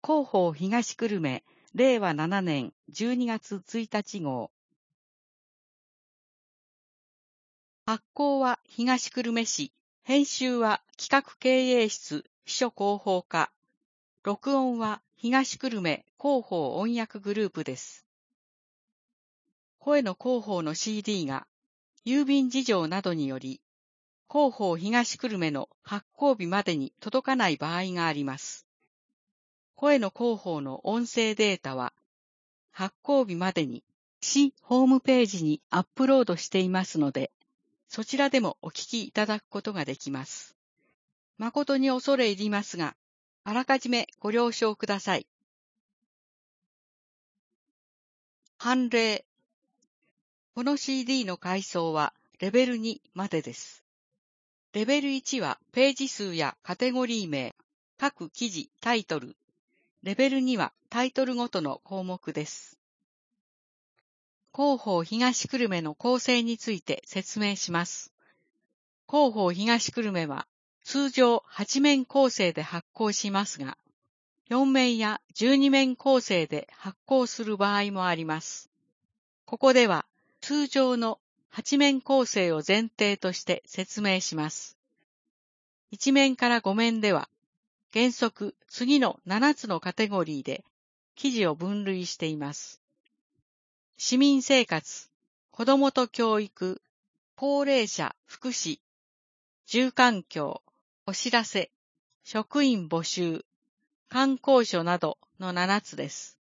広報東久留米、令和7年12月1日号。発行は東久留米市、編集は企画経営室秘書広報課、録音は東久留米広報音訳グループです。声の広報の CD が郵便事情などにより、広報東久留米の発行日までに届かない場合があります。声の広報の音声データは、発行日までに市ホームページにアップロードしていますので、そちらでもお聞きいただくことができます。誠に恐れ入りますが、あらかじめご了承ください。判例。この CD の階層はレベル2までです。レベル1はページ数やカテゴリー名、各記事、タイトル。レベル2はタイトルごとの項目です。広報東久留米の構成について説明します。広報東久留米は通常8面構成で発行しますが、4面や12面構成で発行する場合もあります。ここでは通常の8面構成を前提として説明します。1面から5面では、原則次の7つのカテゴリーで記事を分類しています。市民生活、子どもと教育、高齢者福祉、住環境、お知らせ、職員募集、観光所などの7つです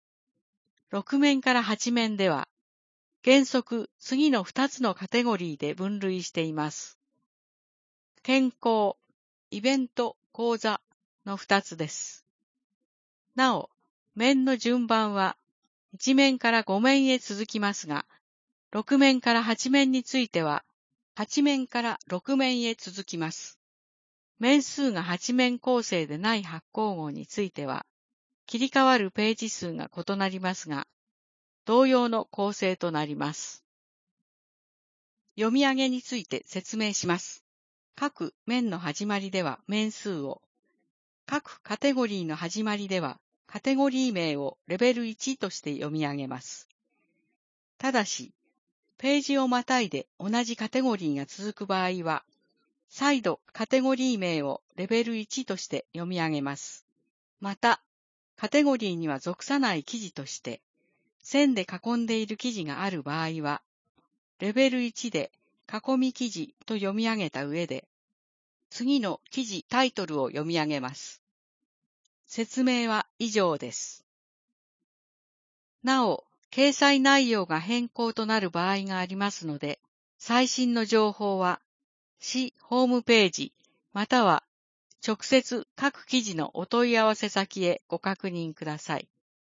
。6面から8面では、原則次の2つのカテゴリーで分類しています。健康、イベント、講座の2つです。なお、面の順番は1面から5面へ続きますが、6面から8面については、8面から6面へ続きます。面数が8面構成でない発行号については、切り替わるページ数が異なりますが、同様の構成となります。読み上げについて説明します。各面の始まりでは面数を、各カテゴリーの始まりではカテゴリー名をレベル1として読み上げます。ただし、ページをまたいで同じカテゴリーが続く場合は、再度カテゴリー名をレベル1として読み上げます。また、カテゴリーには属さない記事として、線で囲んでいる記事がある場合は、レベル1で囲み記事と読み上げた上で、次の記事タイトルを読み上げます。説明は以上です。なお、掲載内容が変更となる場合がありますので、最新の情報は、市ホームページ、または直接各記事のお問い合わせ先へご確認ください。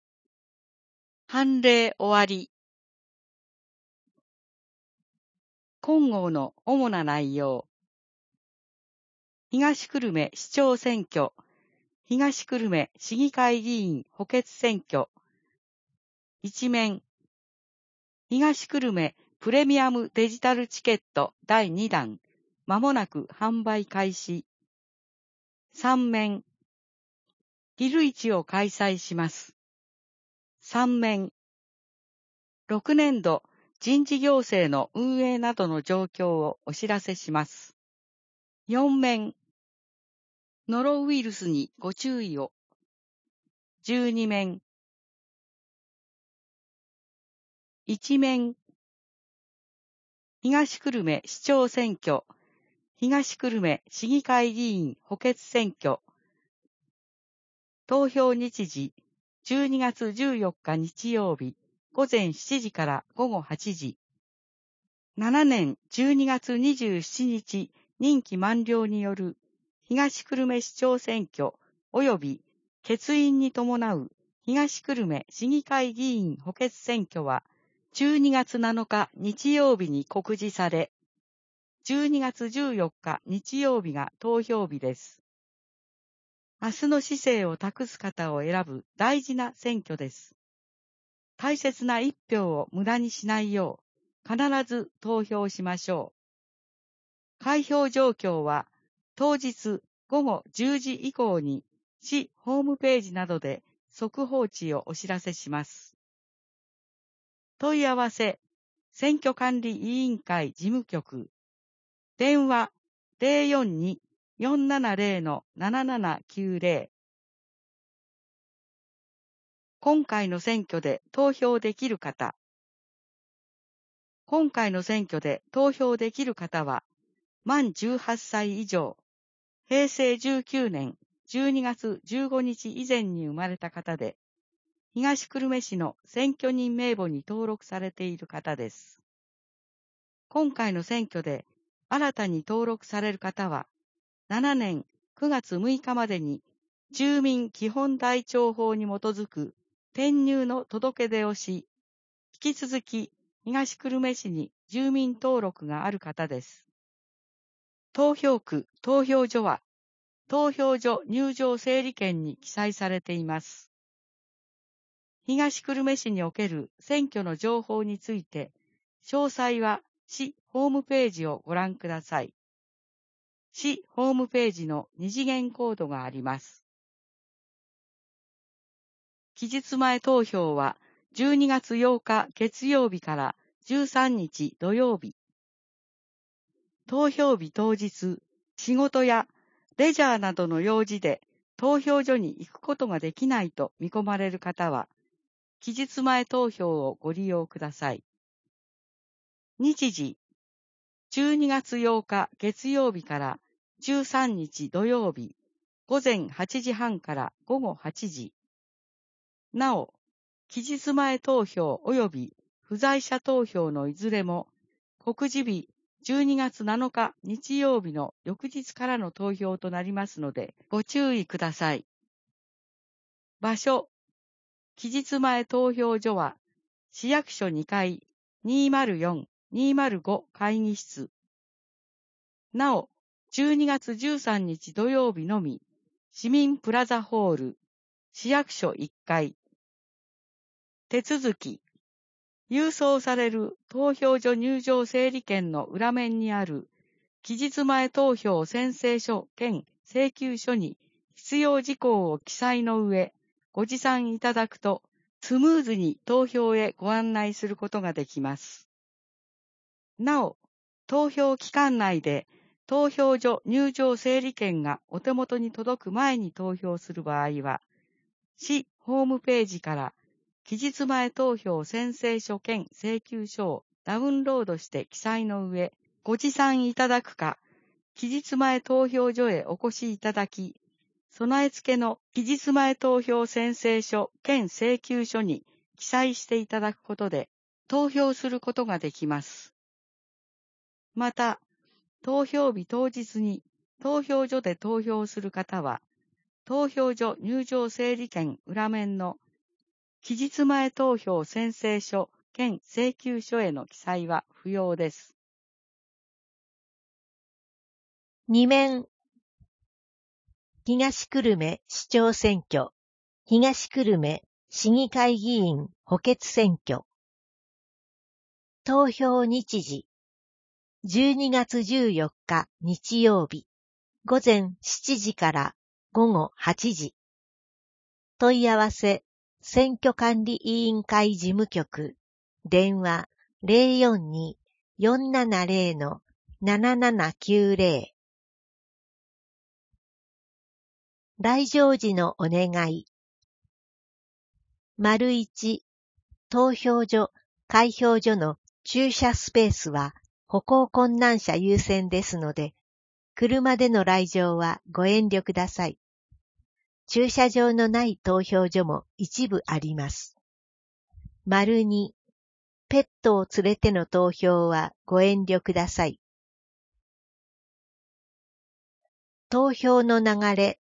判例終わり。今号の主な内容。東久留米市長選挙、東久留米市議会議員補欠選挙。一面。東久留米プレミアムデジタルチケット第2弾、まもなく販売開始。三面。昼市を開催します。三面。6年度人事行政の運営などの状況をお知らせします。4面。ノロウイルスにご注意を。12面。1面。東久留米市長選挙、東久留米市議会議員補欠選挙。投票日時、12月14日日曜日、午前7時から午後8時。7年12月27日任期満了による東久留米市長選挙及び欠員に伴う東久留米市議会議員補欠選挙は12月7日日曜日に告示され、12月14日日曜日が投票日です。明日の市政を託す方を選ぶ大事な選挙です。大切な一票を無駄にしないよう、必ず投票しましょう。開票状況は、当日午後10時以降に市ホームページなどで速報値をお知らせします。問い合わせ、選挙管理委員会事務局、電話042-470-7790。今回の選挙で投票できる方。今回の選挙で投票できる方は、満18歳以上、平成19年12月15日以前に生まれた方で、東久留米市の選挙人名簿に登録されている方です。今回の選挙で新たに登録される方は、7年9月6日までに住民基本台帳法に基づく転入の届け出をし、引き続き東久留米市に住民登録がある方です。投票区・投票所は、投票所入場整理券に記載されています。東久留米市における選挙の情報について、詳細は市ホームページをご覧ください。市ホームページの二次元コードがあります。期日前投票は12月8日月曜日から13日土曜日。投票日当日、仕事やレジャーなどの用事で投票所に行くことができないと見込まれる方は、期日前投票をご利用ください。日時、12月8日月曜日から13日土曜日、午前8時半から午後8時。なお、期日前投票及び不在者投票のいずれも、告示日12月7日日曜日の翌日からの投票となりますので、ご注意ください。場所、期日前投票所は、市役所2階204-205会議室。なお、12月13日土曜日のみ、市民プラザホール、市役所1階。手続き。郵送される投票所入場整理券の裏面にある期日前投票宣誓書兼請求書に必要事項を記載の上、ご持参いただくと、スムーズに投票へご案内することができます。なお、投票期間内で投票所入場整理券がお手元に届く前に投票する場合は、市ホームページから期日前投票宣誓書兼請求書をダウンロードして記載の上、ご持参いただくか、期日前投票所へお越しいただき、備え付けの期日前投票宣誓書兼請求書に記載していただくことで、投票することができます。また、投票日当日に投票所で投票する方は、投票所入場整理券裏面の期日前投票宣誓書兼請求書への記載は不要です。 2面東久留米市長選挙、東久留米市議会議員補欠選挙。投票日時、12月14日日曜日、午前7時から午後8時。問い合わせ、選挙管理委員会事務局、電話042-470-7790。来場時のお願い。1、投票所、開票所の駐車スペースは歩行困難者優先ですので、車での来場はご遠慮ください。駐車場のない投票所も一部あります。2、ペットを連れての投票はご遠慮ください。投票の流れ。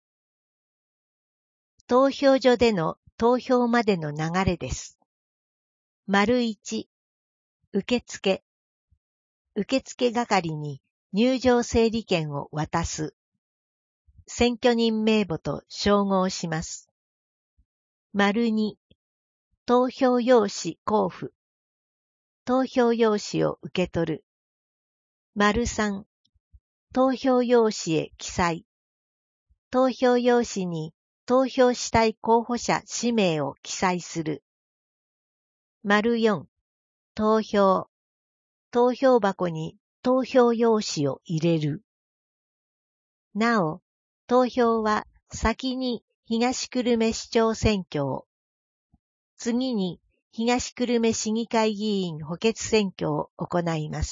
投票所での投票までの流れです。1、受付。受付係に入場整理券を渡す。選挙人名簿と照合します。2、投票用紙交付。投票用紙を受け取る。3、投票用紙へ記載。投票用紙に投票したい候補者氏名を記載する。4、投票。投票箱に投票用紙を入れる。なお、投票は先に東久留米市長選挙を、次に東久留米市議会議員補欠選挙を行います。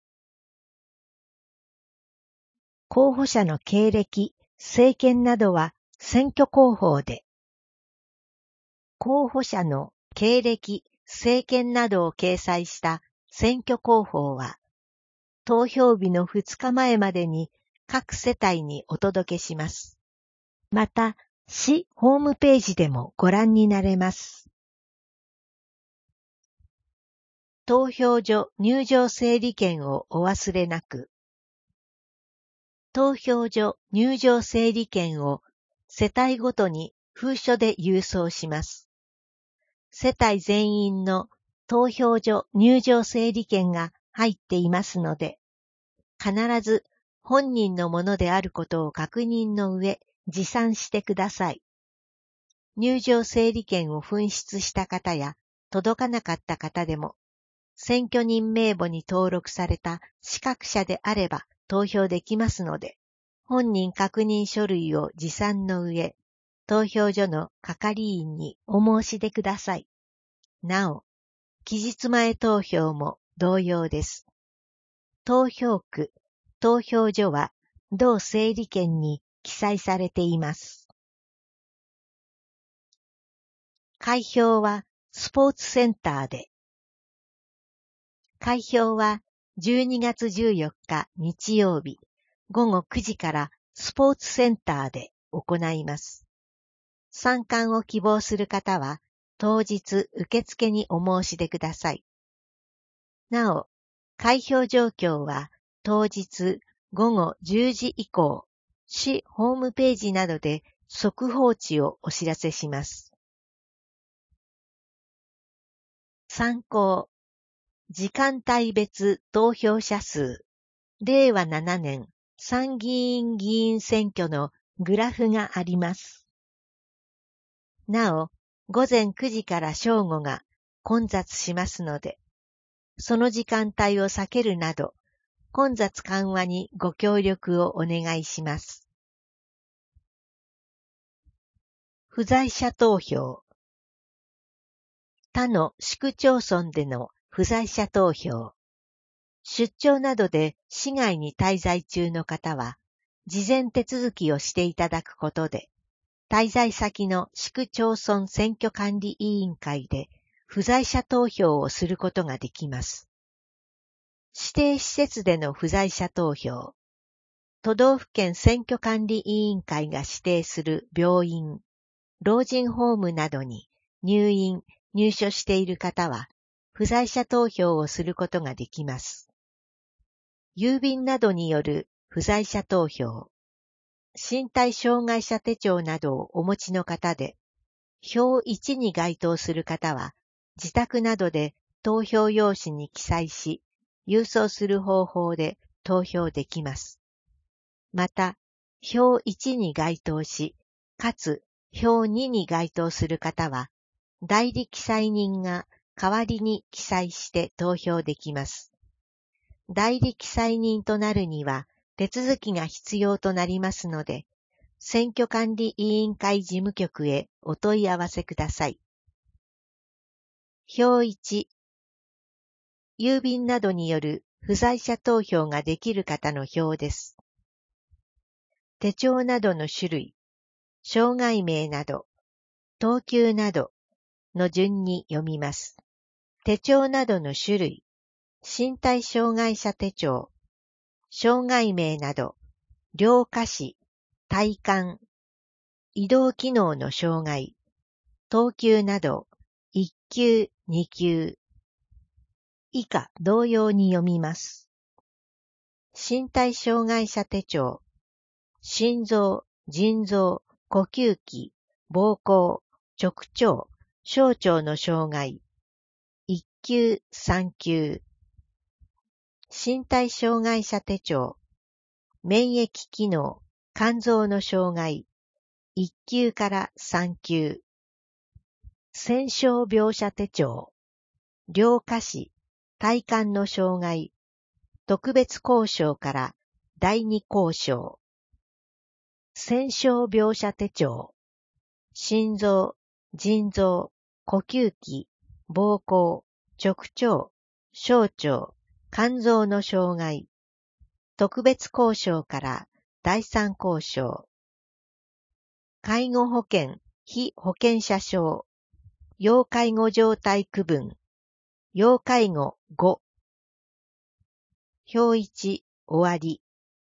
候補者の経歴、政見などは選挙公報で、候補者の経歴、政見などを掲載した選挙公報は、投票日の2日前までに各世帯にお届けします。また、市ホームページでもご覧になれます。投票所入場整理券をお忘れなく。投票所入場整理券を世帯ごとに封書で郵送します。世帯全員の投票所入場整理券が入っていますので、必ず本人のものであることを確認の上、持参してください。入場整理券を紛失した方や届かなかった方でも、選挙人名簿に登録された資格者であれば投票できますので、本人確認書類を持参の上、投票所の係員にお申し出ください。なお、期日前投票も同様です。投票区、投票所は同整理券に記載されています。開票はスポーツセンターで。開票は12月14日日曜日午後9時からスポーツセンターで行います。参観を希望する方は当日受付にお申し出ください。なお、開票状況は当日午後10時以降、市ホームページなどで速報値をお知らせします。参考。時間帯別投票者数、令和7年参議院議員選挙のグラフがあります。なお、午前9時から正午が混雑しますので、その時間帯を避けるなど、混雑緩和にご協力をお願いします。不在者投票。他の市区町村での不在者投票。出張などで市外に滞在中の方は、事前手続きをしていただくことで、滞在先の市区町村選挙管理委員会で不在者投票をすることができます。指定施設での不在者投票。都道府県選挙管理委員会が指定する病院、老人ホームなどに入院・入所している方は、不在者投票をすることができます。郵便などによる不在者投票。身体障害者手帳などをお持ちの方で、表1に該当する方は、自宅などで投票用紙に記載し、郵送する方法で投票できます。また、表1に該当し、かつ表2に該当する方は、代理記載人が代わりに記載して投票できます。代理記載人となるには手続きが必要となりますので、選挙管理委員会事務局へお問い合わせください。表1、郵便などによる不在者投票ができる方の表です。手帳などの種類、障害名など、等級などの順に読みます。手帳などの種類、身体障害者手帳、障害名など、両下肢、体幹、移動機能の障害、等級など、1級、2級、以下同様に読みます。身体障害者手帳、心臓、腎臓、呼吸器、膀胱、直腸、小腸の障害、1級、3級。身体障害者手帳、免疫機能、肝臓の障害、 1級から3級。戦傷描写手帳。両下肢、体幹の障害。特別交渉から第二交渉。戦傷描写手帳。心臓、腎臓、呼吸器、膀胱、直腸、小腸、肝臓の障害。特別交渉から第三交渉。介護保険、被保険者証。要介護状態区分。要介護5。表1、終わり。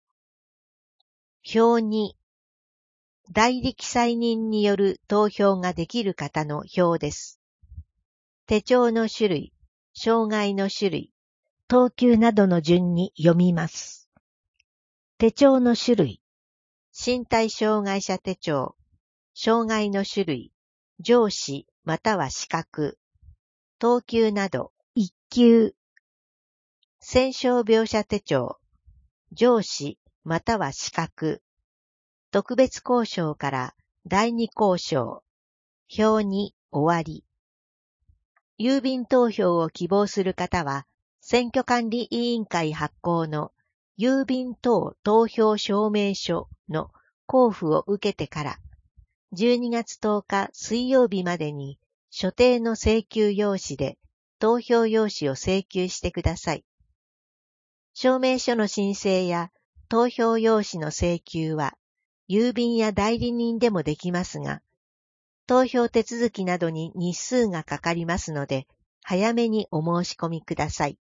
表2、代理記載人による投票ができる方の表です。手帳の種類、障害の種類、等級などの順に読みます。手帳の種類、身体障害者手帳、障害の種類、上肢または視覚、等級など、1級、戦傷描写手帳、上肢または視覚、特別交渉から第二交渉、表に終わり。郵便投票を希望する方は、選挙管理委員会発行の郵便等投票証明書の交付を受けてから、12月10日水曜日までに所定の請求用紙で投票用紙を請求してください。証明書の申請や投票用紙の請求は、郵便や代理人でもできますが、投票手続きなどに日数がかかりますので、早めにお申し込みください。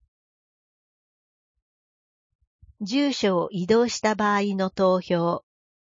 住所を移動した場合の投票。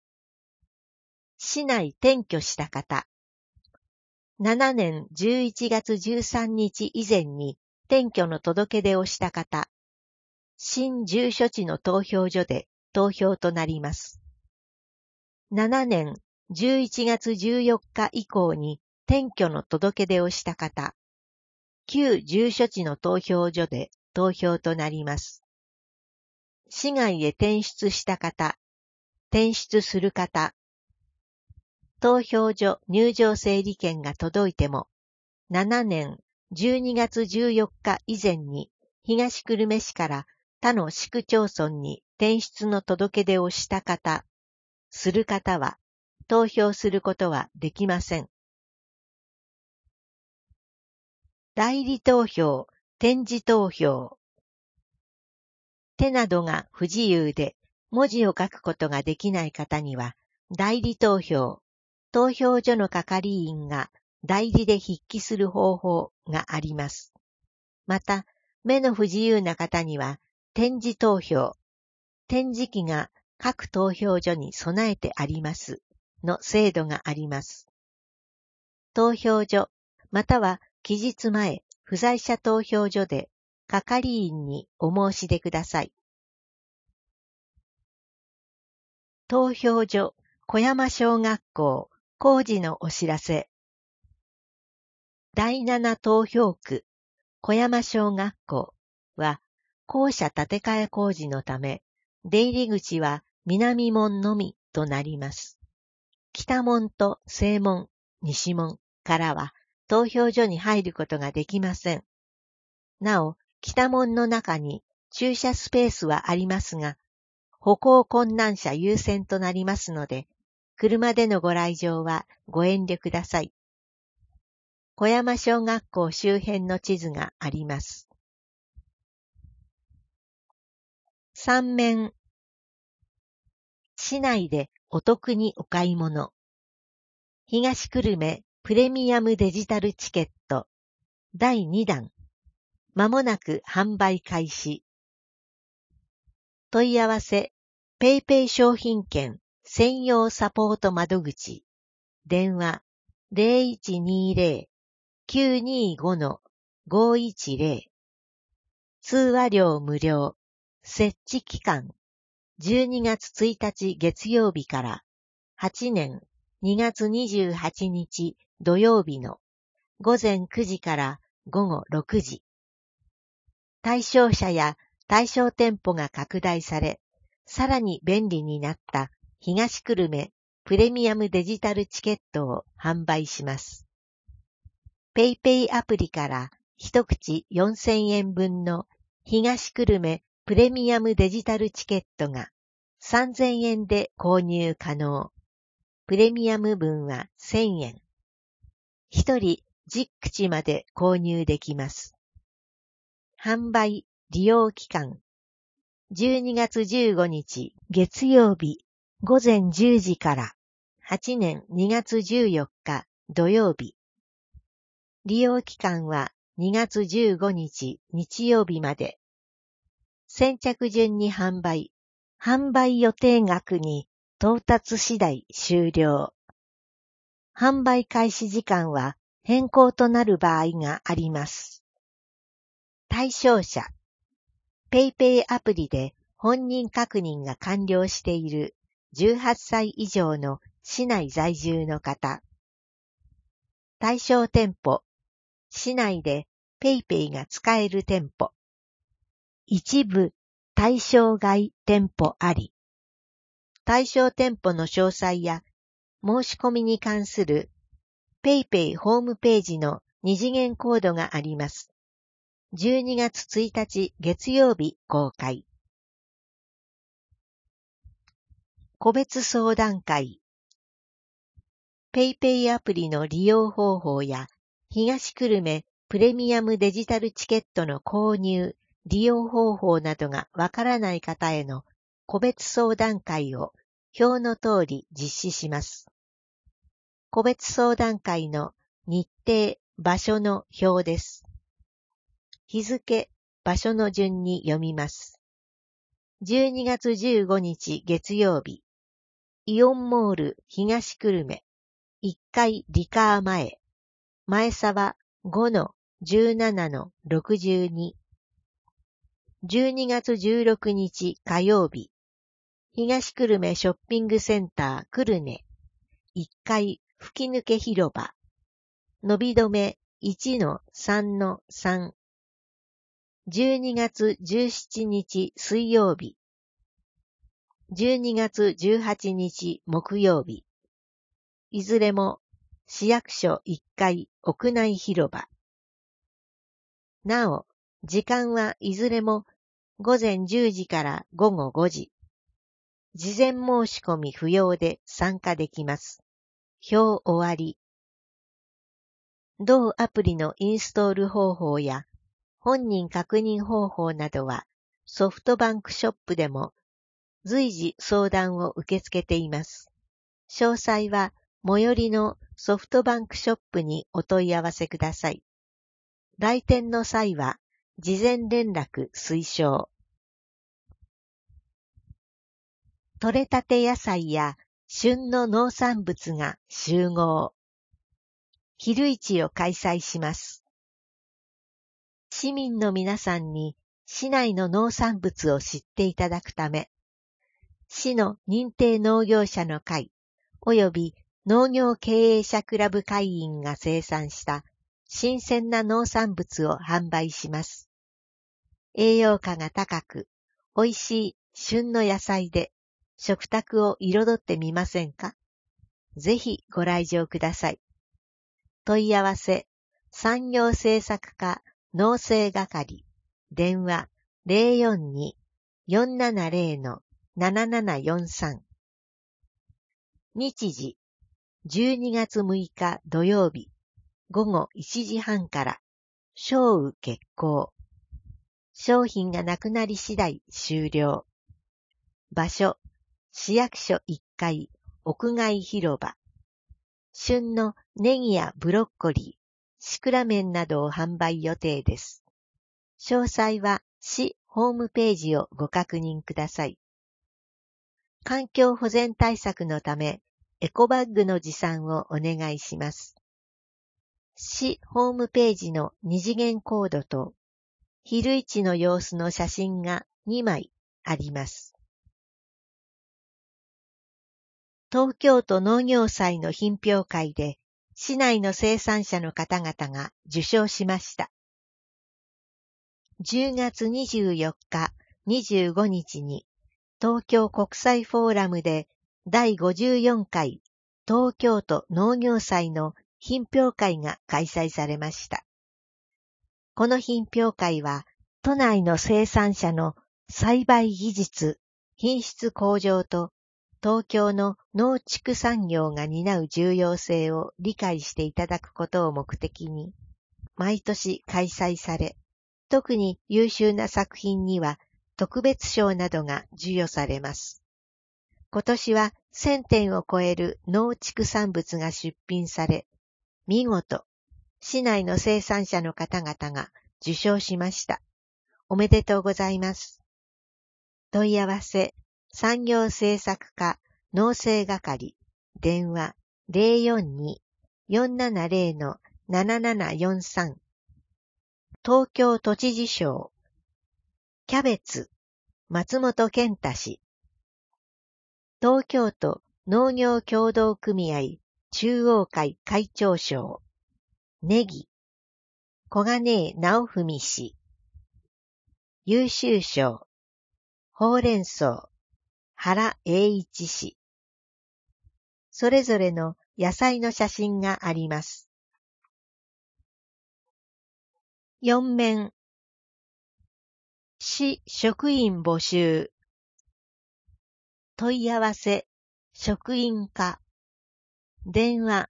市内転居した方。7年11月13日以前に転居の届け出をした方。新住所地の投票所で投票となります。7年11月14日以降に転居の届け出をした方、旧住所地の投票所で投票となります。市外へ転出した方、転出する方、投票所入場整理券が届いても、7年12月14日以前に東久留米市から他の市区町村に転出の届け出をした方、する方は、投票することはできません。代理投票、点字投票。手などが不自由で文字を書くことができない方には、代理投票、投票所の係員が代理で筆記する方法があります。また、目の不自由な方には、点字投票、点字機が各投票所に備えてありますの制度があります。投票所または期日前不在者投票所で係員にお申し出ください。投票所小山小学校工事のお知らせ。第7投票区小山小学校は校舎建て替え工事のため出入り口は南門のみとなります。北門と西門、西門からは投票所に入ることができません。なお、北門の中に駐車スペースはありますが、歩行困難者優先となりますので、車でのご来場はご遠慮ください。小山小学校周辺の地図があります。3面。市内でお得にお買い物。東久留米プレミアムデジタルチケット第2弾。まもなく販売開始。問い合わせ、ペイペイ商品券専用サポート窓口。電話 0120-925-510。通話料無料。設置期間。12月1日月曜日から8年2月28日土曜日の午前9時から午後6時。対象者や対象店舗が拡大され、さらに便利になった東久留米プレミアムデジタルチケットを販売します。PayPay アプリから一口4000円分の東久留米プレミアムデジタルチケットが3000円で購入可能。プレミアム分は1000円。一人10口まで購入できます。販売・利用期間12月15日月曜日午前10時から8年2月14日土曜日。利用期間は2月15日日曜日まで。先着順に販売。販売予定額に到達次第終了。販売開始時間は変更となる場合があります。対象者。PayPay アプリで本人確認が完了している18歳以上の市内在住の方。対象店舗。市内で PayPay が使える店舗。一部対象外店舗あり。対象店舗の詳細や申し込みに関する PayPay ホームページの二次元コードがあります。12月1日月曜日公開。個別相談会。PayPay アプリの利用方法や東久留米プレミアムデジタルチケットの購入、利用方法などがわからない方への個別相談会を表の通り実施します。個別相談会の日程、場所の表です。日付、場所の順に読みます。12月15日月曜日、イオンモール東久留米、1階リカー前、前沢 5-17-62。12月16日火曜日、東久留米ショッピングセンター久留米、1階吹き抜け広場、伸び止め 1-3-3。12月17日水曜日、12月18日木曜日、いずれも市役所1階屋内広場。なお、時間はいずれも午前10時から午後5時。事前申し込み不要で参加できます。表終わり。同アプリのインストール方法や本人確認方法などはソフトバンクショップでも随時相談を受け付けています。詳細は最寄りのソフトバンクショップにお問い合わせください。来店の際は事前連絡推奨。採れたて野菜や旬の農産物が集合。昼市を開催します。市民の皆さんに市内の農産物を知っていただくため、市の認定農業者の会及び農業経営者クラブ会員が生産した新鮮な農産物を販売します。栄養価が高く、美味しい旬の野菜で食卓を彩ってみませんか？ぜひご来場ください。問い合わせ、産業政策課農政係、電話042-470-7743。日時、12月6日土曜日、午後1時半から、商雨決行。商品がなくなり次第終了。場所、市役所1階、屋外広場。旬のネギやブロッコリー、シクラメンなどを販売予定です。詳細は市ホームページをご確認ください。環境保全対策のため、エコバッグの持参をお願いします。市ホームページの二次元コードと、昼市の様子の写真が2枚あります。東京都農業祭の品評会で、市内の生産者の方々が受賞しました。10月24日、25日に東京国際フォーラムで第54回東京都農業祭の品評会が開催されました。この品評会は、都内の生産者の栽培技術、品質向上と、東京の農畜産業が担う重要性を理解していただくことを目的に、毎年開催され、特に優秀な作品には特別賞などが授与されます。今年は1000点を超える農畜産物が出品され、見事、市内の生産者の方々が受賞しました。おめでとうございます。問い合わせ、産業政策課農政係、電話 042-470-7743 東京都知事賞、キャベツ、松本健太氏、東京都農業協同組合中央会会長賞、ネギ、小金直文氏、優秀賞、ほうれん草、原英一氏。それぞれの野菜の写真があります。4面。市職員募集。問い合わせ、職員課。電話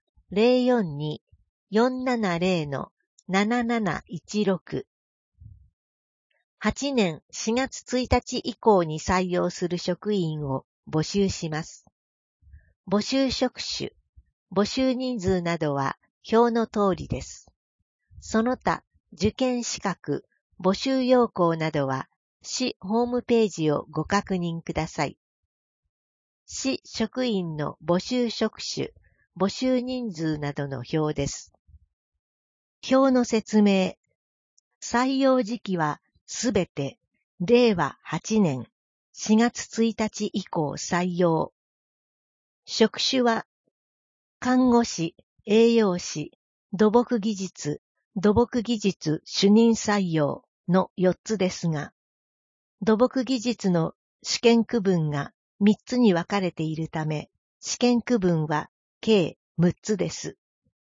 042-470-7716。8年4月1日以降に採用する職員を募集します。募集職種、募集人数などは表の通りです。その他、受験資格、募集要項などは市ホームページをご確認ください。市職員の募集職種、募集人数などの表です。表の説明。採用時期はすべて令和8年4月1日以降採用。職種は看護師、栄養士、土木技術、土木技術主任採用の4つですが、土木技術の試験区分が3つに分かれているため、試験区分は計6つです。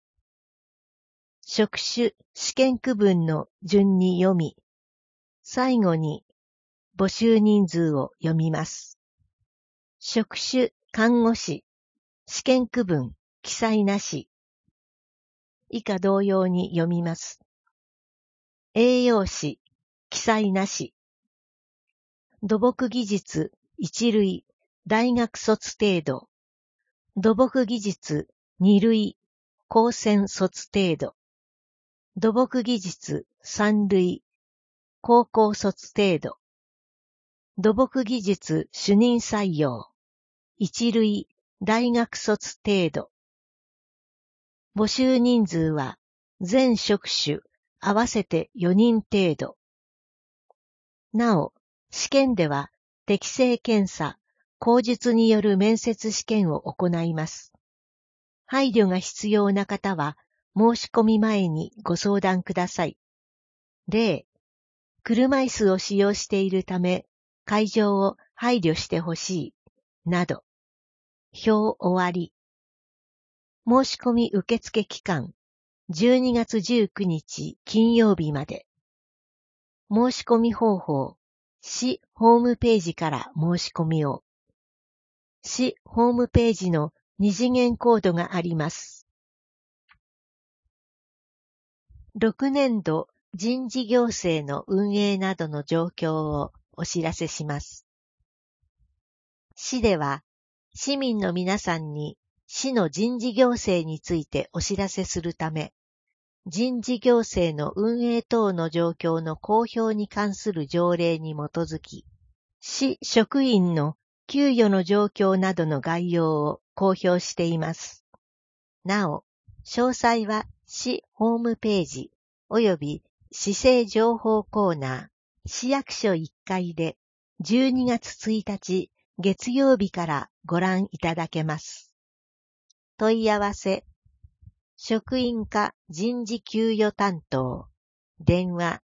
職種、試験区分の順に読み、最後に募集人数を読みます。職種、看護師、試験区分、記載なし。以下同様に読みます。栄養士、記載なし。土木技術、1類、大学卒程度。土木技術、2類、高専卒程度。土木技術、3類、高校卒程度。土木技術主任採用。1類、大学卒程度。募集人数は全職種合わせて4人程度。なお、試験では適性検査、口述による面接試験を行います。配慮が必要な方は申し込み前にご相談ください。例、車椅子を使用しているため会場を配慮してほしい、など。表終わり。申し込み受付期間、12月19日金曜日まで。申し込み方法、市ホームページから申し込みを。市ホームページの2次元コードがあります。6年度人事行政の運営などの状況をお知らせします。市では、市民の皆さんに市の人事行政についてお知らせするため、人事行政の運営等の状況の公表に関する条例に基づき、市職員の給与の状況などの概要を公表しています。なお、詳細は市ホームページ及び市政情報コーナー、市役所1階で12月1日月曜日からご覧いただけます。問い合わせ、職員課人事給与担当、電話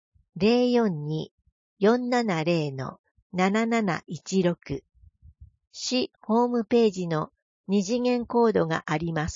042-470-7716、市ホームページの二次元コードがあります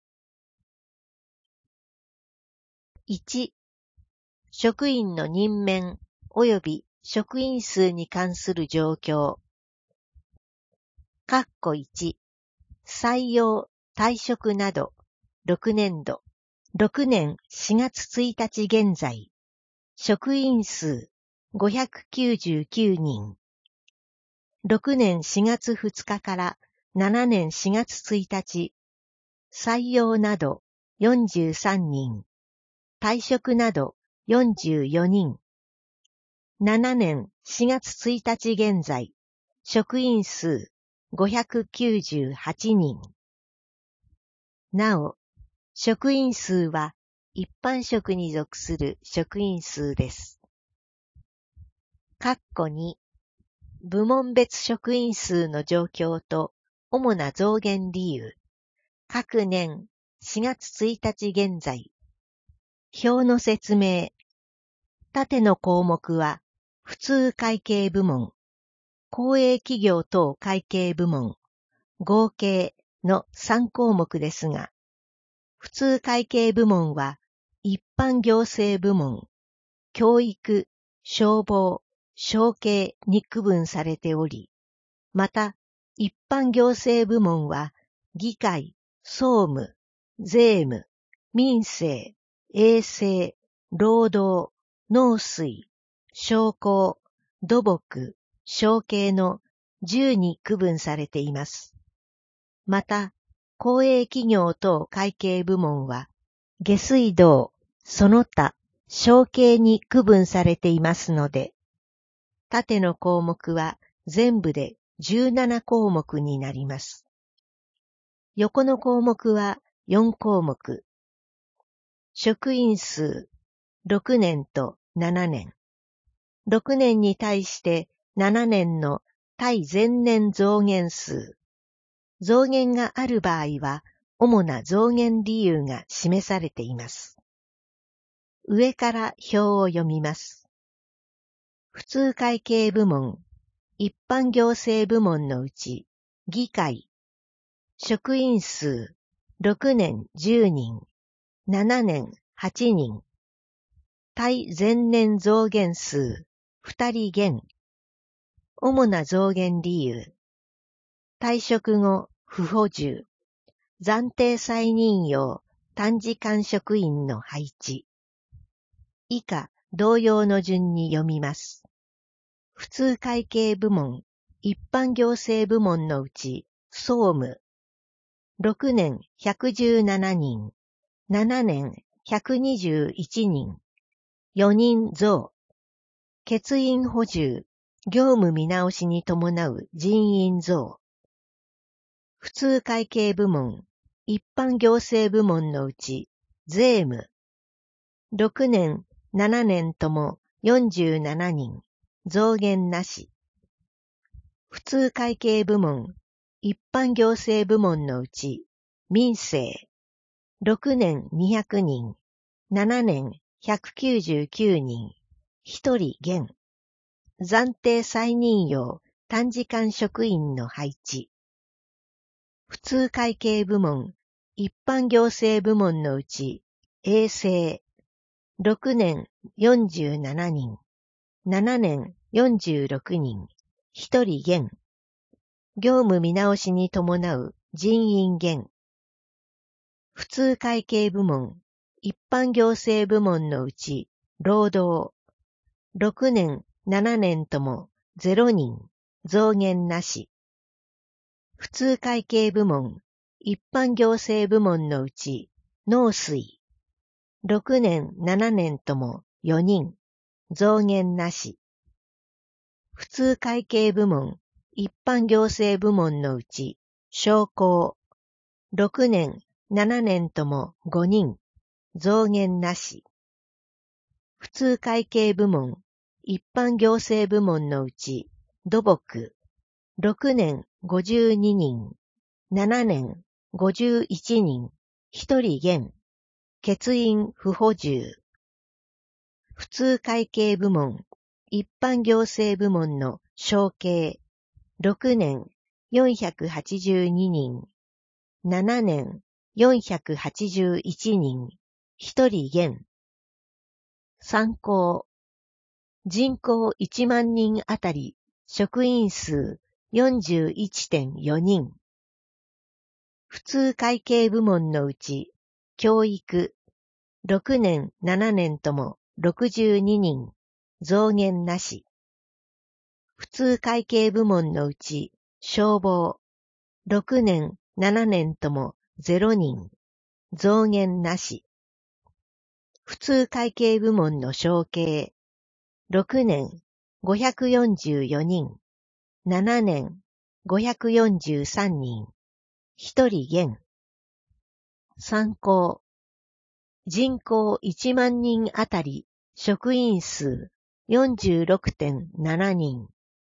。1、職員の任免及び職員数に関する状況。1、採用、退職など、6年度、6年4月1日現在、職員数599人。6年4月2日から7年4月1日、採用など43人、退職など44人。7年4月1日現在、職員数598人。なお、職員数は一般職に属する職員数です。2、部門別職員数の状況と主な増減理由。各年4月1日現在。表の説明。縦の項目は普通会計部門、公営企業等会計部門、合計の3項目ですが、普通会計部門は一般行政部門、教育、消防、商計に区分されており、また一般行政部門は議会、総務、税務、民政、衛生、労働、農水、商工、土木、商計の10に区分されています。また、公営企業等会計部門は、下水道、その他、商計に区分されていますので、縦の項目は全部で17項目になります。横の項目は4項目。職員数、6年と7年。6年に対して7年の対前年増減数。増減がある場合は、主な増減理由が示されています。上から表を読みます。普通会計部門、一般行政部門のうち、議会、職員数、6年10人、7年8人、対前年増減数、2人減、主な増減理由、退職後不補充、暫定再任用短時間職員の配置。以下同様の順に読みます。普通会計部門、一般行政部門のうち、総務、6年117人、7年121人、4人増、欠員補充、業務見直しに伴う人員増。普通会計部門、一般行政部門のうち、税務、6年、7年とも47人、増減なし。普通会計部門、一般行政部門のうち、民政、6年200人、7年199人、1人減。暫定再任用短時間職員の配置。普通会計部門、一般行政部門のうち、衛生、6年47人、7年46人、1人減。業務見直しに伴う人員減。普通会計部門、一般行政部門のうち、労働、6年7年とも0人、増減なし。普通会計部門、一般行政部門のうち、農水、6年7年とも4人、増減なし。普通会計部門、一般行政部門のうち、商工、6年7年とも5人、増減なし。普通会計部門、一般行政部門のうち、土木、6年52人、7年51人、1人減、欠員不補充。普通会計部門、一般行政部門の商計、6年482人、 7年481人、1人減。参考。人口1万人あたり、職員数 41.4 人。普通会計部門のうち、教育、6年7年とも62人、増減なし。普通会計部門のうち、消防、6年7年とも0人、増減なし。普通会計部門の承継、6年544人、7年543人、1人減。参考。人口1万人あたり職員数 46.7 人。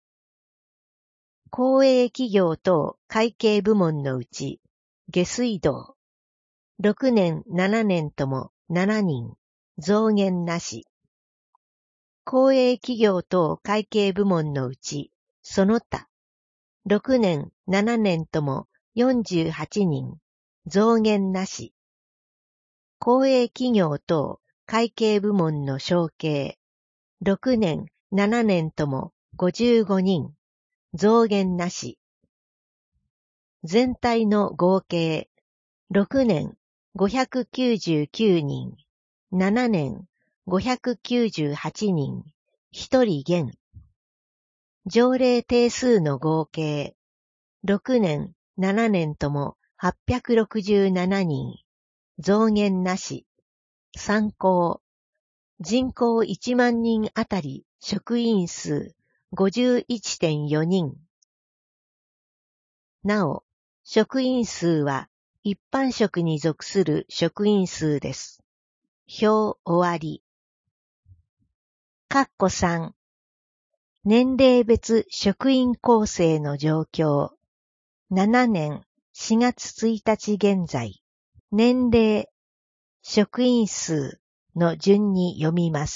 公営企業等会計部門のうち、下水道、6年7年とも7人、増減なし。公営企業等会計部門のうち、その他、6年7年とも48人、増減なし。公営企業等会計部門の承継、6年7年とも55人、増減なし。全体の合計、6年599人、7年598人、1人減。条例定数の合計、6年7年とも867人、増減なし。参考。人口1万人あたり職員数 51.4 人。なお、職員数は一般職に属する職員数です。表終わり。3年齢別職員構成の状況。7年4月1日現在。年齢、職員数の順に読みます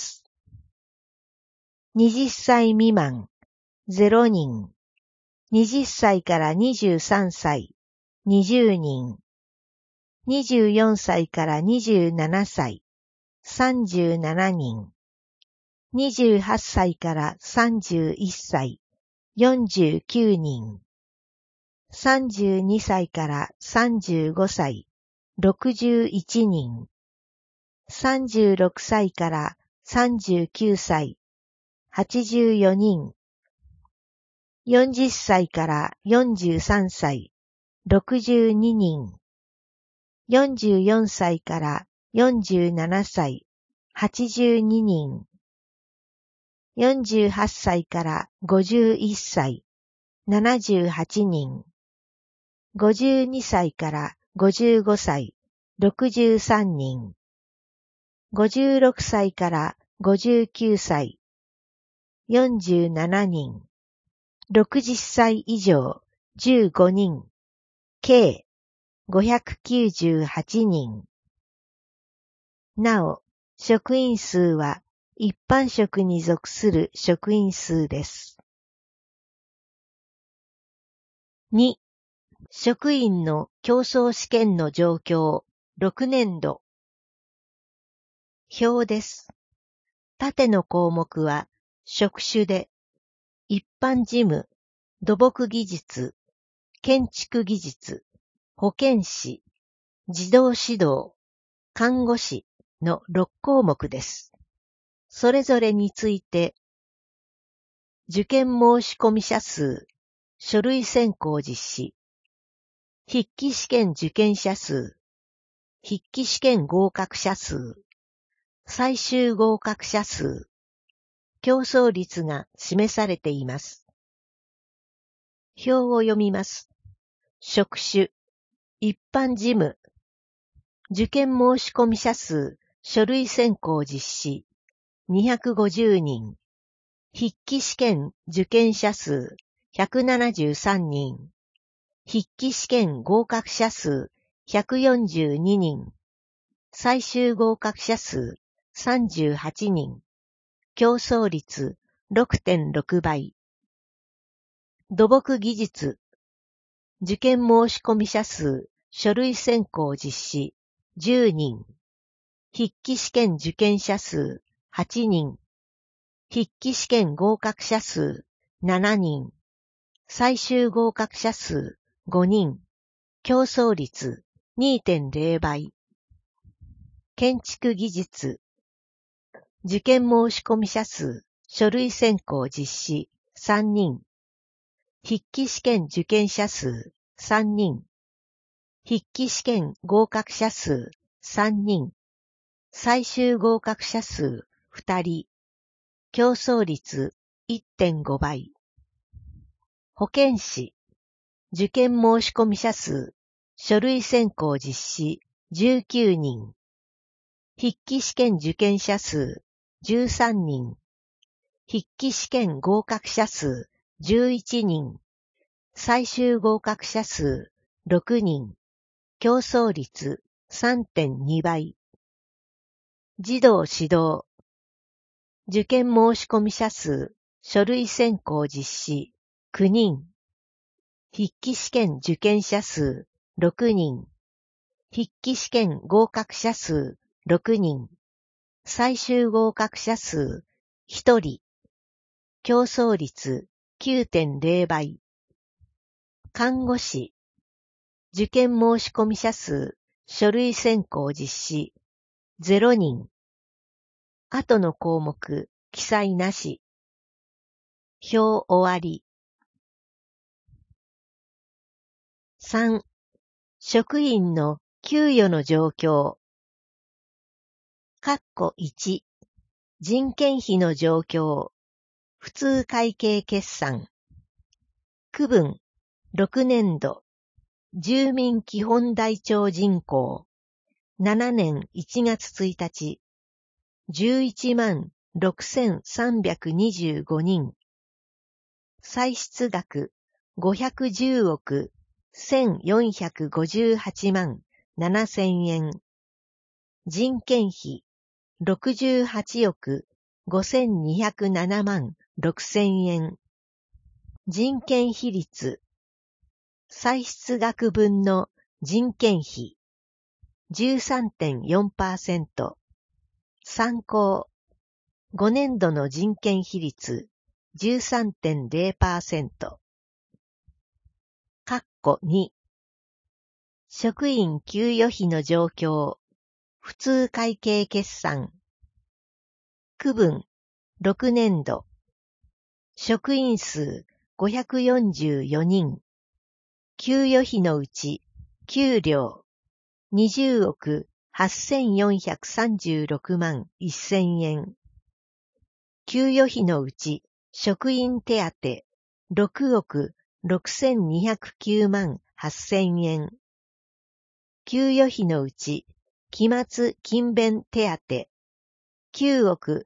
。20歳未満、0人。20歳から23歳、20人。24歳から27歳、37人。28歳から31歳、49人。32歳から35歳、61人。36歳から39歳、84人。40歳から43歳、62人。44歳から47歳、82人。48歳から51歳、78人。52歳から55歳、63人。56歳から59歳、47人。60歳以上、15人。計、598人。なお、職員数は一般職に属する職員数です。2、職員の競争試験の状況、6年度。表です。縦の項目は、職種で、一般事務、土木技術、建築技術、保健師、児童指導、看護師の6項目です。それぞれについて、受験申込者数、書類選考実施、筆記試験受験者数、筆記試験合格者数、最終合格者数、競争率が示されています。表を読みます。職種、一般事務、受験申込者数、書類選考実施、250人、筆記試験受験者数、173人、筆記試験合格者数、142人、最終合格者数、38人、競争率 6.6 倍。土木技術、受験申込者数、 書類選考実施10人。筆記試験受験者数8人。筆記試験合格者数7人。最終合格者数5人。競争率 2.0 倍。建築技術。受験申込者数、書類選考実施3人。筆記試験受験者数3人。筆記試験合格者数3人。最終合格者数2人。競争率 1.5 倍。保健師。受験申込者数、書類選考実施19人。筆記試験受験者数13人。筆記試験合格者数11人。最終合格者数6人。競争率 3.2 倍。児童指導。受験申込者数、書類選考実施9人。筆記試験受験者数6人。筆記試験合格者数6人。最終合格者数1人。競争率 9.0 倍。看護師。受験申込者数、書類選考実施0人。後の項目、記載なし。表終わり。3. 職員の給与の状況。1. 人件費の状況。普通会計決算。区分、6年度。住民基本台帳人口。7年1月1日。116,325 人。歳出額510億1458万7000円。人件費68億5207万6000円。人件費率。歳出額分の人件費 13.4%。参考。5年度の人件費率 13.0%。2. 職員給与費の状況。普通会計決算。区分、6年度。職員数544人。給与費のうち、給料20億8436万1000円。給与費のうち、職員手当6億6209万8000円。給与費のうち、期末勤勉手当9億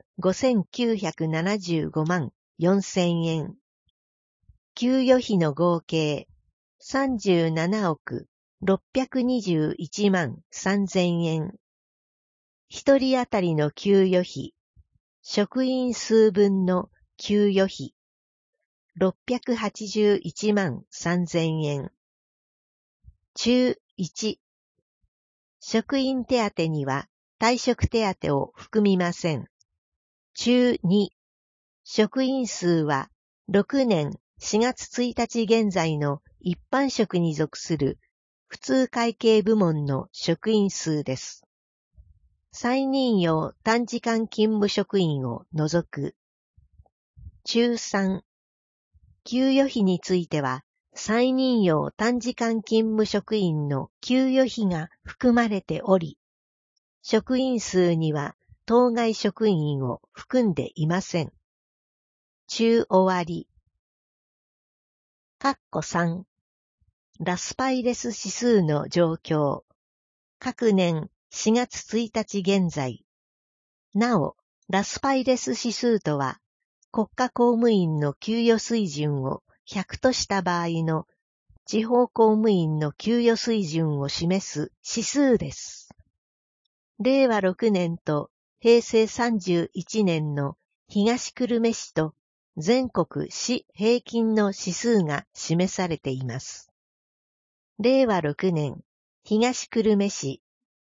5975万4000円。給与費の合計37億621万3000円。一人当たりの給与費、職員数分の給与費、681万3000円。中1、職員手当には退職手当を含みません。中2、職員数は6年4月1日現在の一般職に属する普通会計部門の職員数です。再任用短時間勤務職員を除く。中3、給与費については、再任用短時間勤務職員の給与費が含まれており、職員数には当該職員を含んでいません。中終わり。3. ラスパイレス指数の状況。各年4月1日現在。なお、ラスパイレス指数とは、国家公務員の給与水準を100とした場合の地方公務員の給与水準を示す指数です。令和6年と平成31年の東久留米市と全国市平均の指数が示されています。令和6年、 東久留米市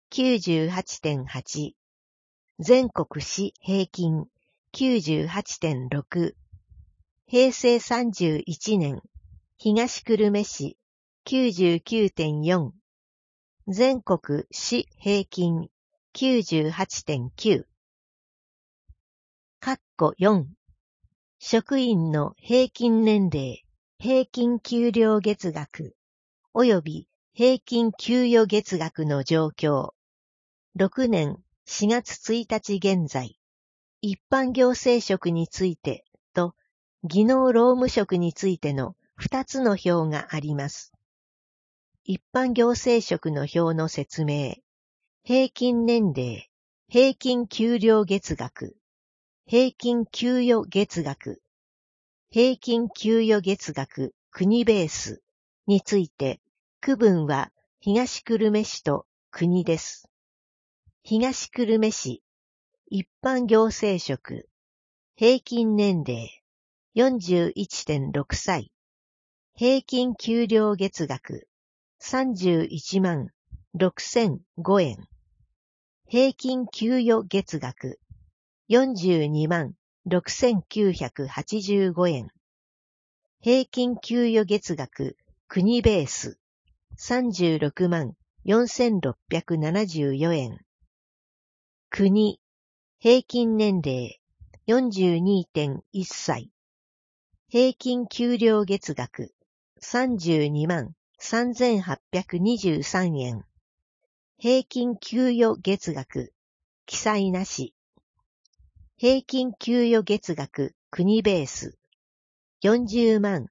98.8、全国市平均 98.6、平成31年、東久留米市 99.4、全国市平均 98.9。括弧4、職員の平均年齢、平均給料月額、及び平均給与月額の状況。6年4月1日現在、一般行政職についてと技能労務職についての2つの表があります。一般行政職の表の説明、平均年齢、平均給料月額、平均給与月額、平均給与月額国ベースについて、区分は東久留米市と国です。東久留米市、一般行政職、平均年齢 41.6 歳、平均給料月額31万6005円、平均給与月額42万6985円、平均給与月額国ベース36万4674円、国、平均年齢 42.1 歳、平均給料月額32万3823円、平均給与月額記載なし、平均給与月額国ベース40万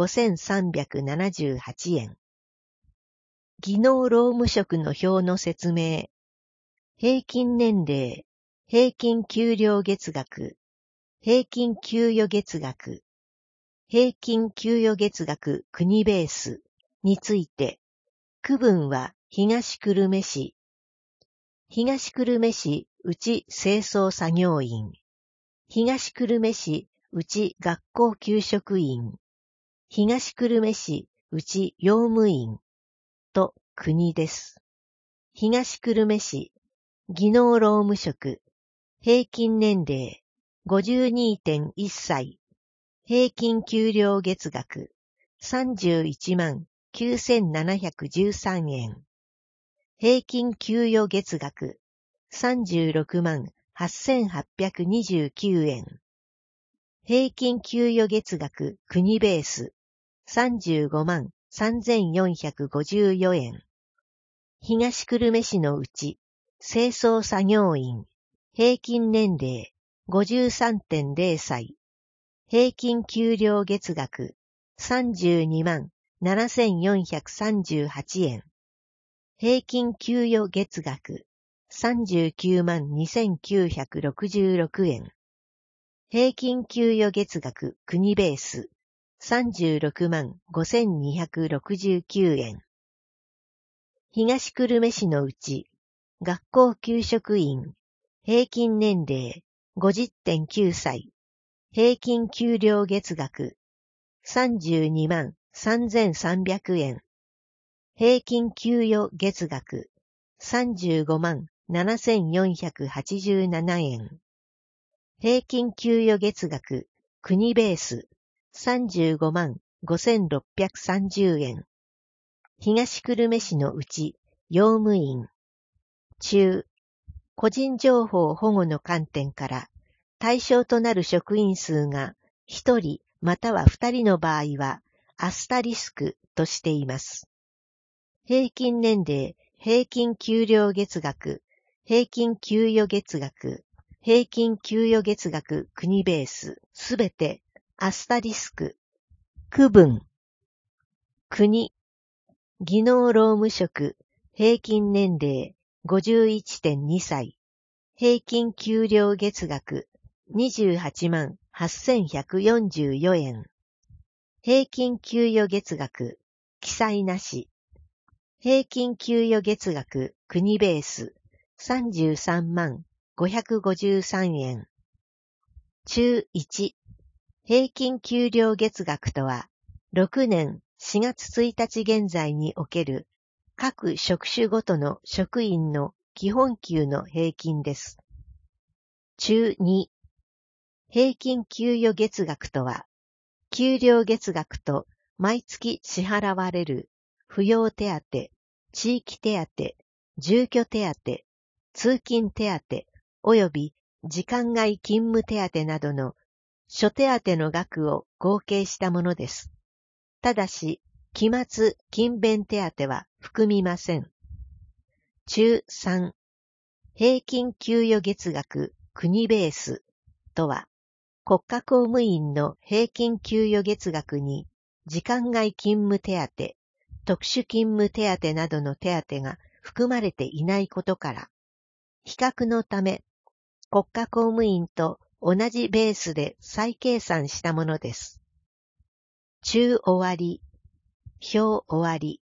5378円。技能労務職の表の説明。平均年齢、平均給料月額、平均給与月額、平均給与月額国ベースについて、区分は東久留米市、東久留米市うち清掃作業員、東久留米市うち学校給食員、東久留米市うち用務員と国です。東久留米市技能労務職、平均年齢 52.1 歳、平均給料月額31万9713円、平均給与月額36万8829円、平均給与月額国ベース35万3454円、東久留米市のうち清掃作業員、平均年齢 53.0 歳、平均給料月額32万7438円、平均給与月額39万2966円、平均給与月額国ベース36万5269円。東久留米市のうち、学校給食員、平均年齢 50.9 歳、平均給料月額32万3300円、平均給与月額35万7487円、平均給与月額国ベース35万5630円、東久留米市のうち用務員、中、個人情報保護の観点から対象となる職員数が1人または2人の場合はアスタリスクとしています。平均年齢、平均給料月額、平均給与月額、平均給与月額国ベース、すべてアスタリスク、区分、国、技能労務職、平均年齢 51.2 歳、平均給料月額28万8144円、平均給与月額記載なし、平均給与月額国ベース33万553円。中1、平均給料月額とは、6年4月1日現在における各職種ごとの職員の基本給の平均です。中2、平均給与月額とは、給料月額と毎月支払われる扶養手当、地域手当、住居手当、通勤手当、及び時間外勤務手当などの諸手当の額を合計したものです。ただし、期末勤勉手当は含みません。中3、平均給与月額国ベースとは、国家公務員の平均給与月額に時間外勤務手当、特殊勤務手当などの手当が含まれていないことから、比較のため国家公務員と同じベースで再計算したものです。中終わり、表終わり。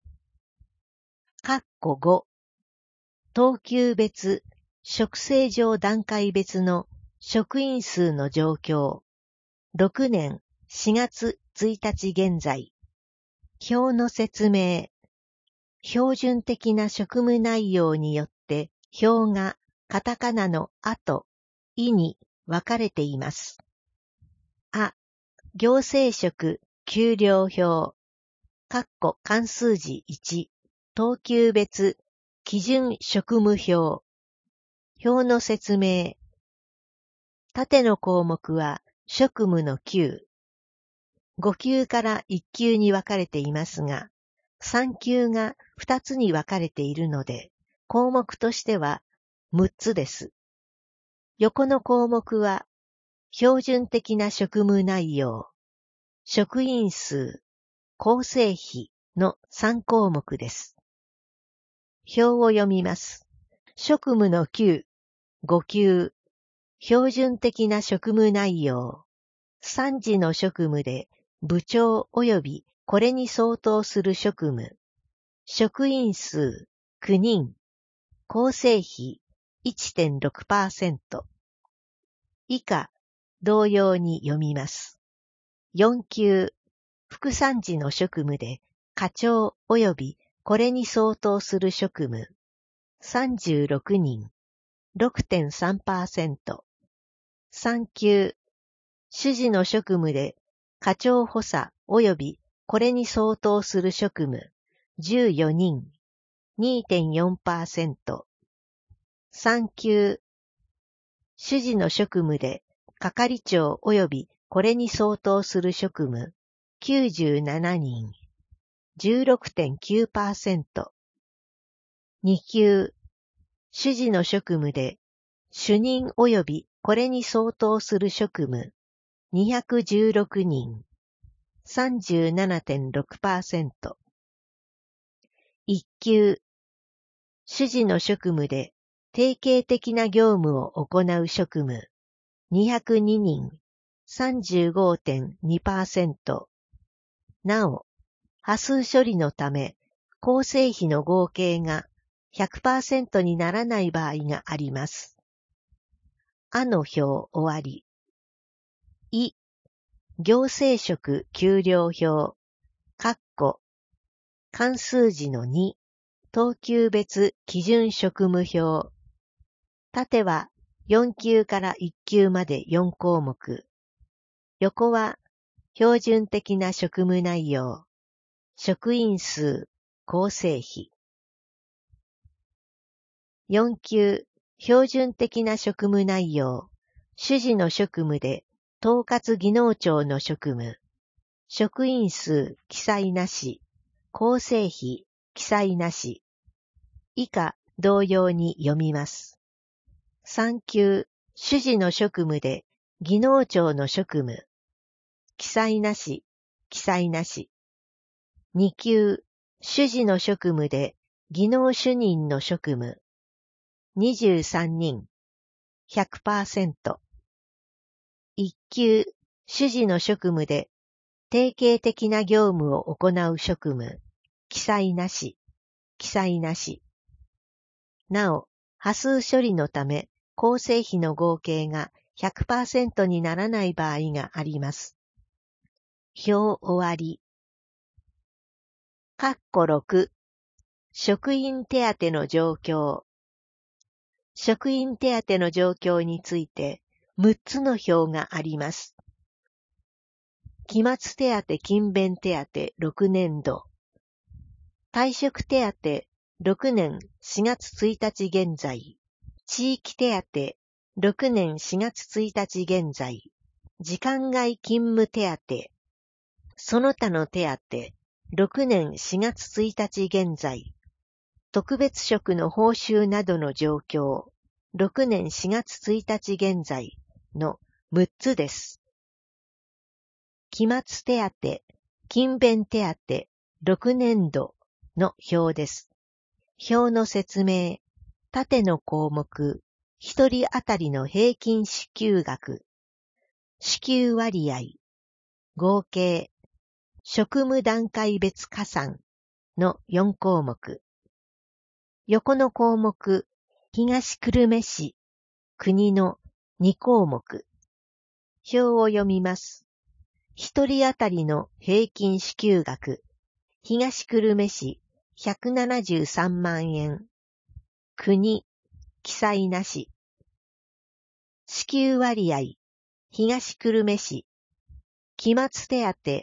括弧5、等級別、職制上段階別の職員数の状況。6年4月1日現在。表の説明。標準的な職務内容によって表がカタカナのあと、いに分かれています。あ、行政職給料表。括弧漢数字1。等級別基準職務表。表の説明。縦の項目は職務の級。5級から1級に分かれていますが、3級が2つに分かれているので、項目としては6つです。横の項目は、標準的な職務内容、職員数、構成費の3項目です。表を読みます。職務の級、5級、標準的な職務内容、3次の職務で部長及びこれに相当する職務、職員数9人、構成費 1.6%。以下、同様に読みます。4級、副3次の職務で課長及びこれに相当する職務、36人、6.3%。3級、主事の職務で課長補佐及びこれに相当する職務、14人、2.4%。3級、主事の職務で係長及びこれに相当する職務、97人、16.9%。2級、主事の職務で主任及びこれに相当する職務、216人、37.6%。1級、主事の職務で定型的な業務を行う職務、202人、35.2%。なお、波数処理のため、構成費の合計が 100% にならない場合があります。あの表終わり。い、行政職給料表、括弧、漢数字の2、等級別基準職務表。縦は4級から1級まで4項目。横は標準的な職務内容、職員数、構成費。4級、標準的な職務内容、主事の職務で統括技能長の職務、職員数記載なし、構成費記載なし。以下同様に読みます。3級、主事の職務で技能長の職務、記載なし、記載なし。2級、主事の職務で技能主任の職務、23人、100%。1級、主事の職務で定型的な業務を行う職務、記載なし、記載なし。なお、波数処理のため、構成費の合計が 100% にならない場合があります。表終わり。括弧6、 職員手当の状況。職員手当の状況について6つの表があります。期末手当勤勉手当6年度。退職手当6年4月1日現在。地域手当6年4月1日現在。時間外勤務手当。その他の手当6年4月1日現在。特別職の報酬などの状況6年4月1日現在の6つです。期末手当、勤勉手当6年度の表です。表の説明、縦の項目、1人当たりの平均支給額、支給割合、合計、職務段階別加算の4項目。横の項目、東久留米市、国の2項目。表を読みます。1人当たりの平均支給額、東久留米市173万円。国、記載なし。支給割合、東久留米市、期末手当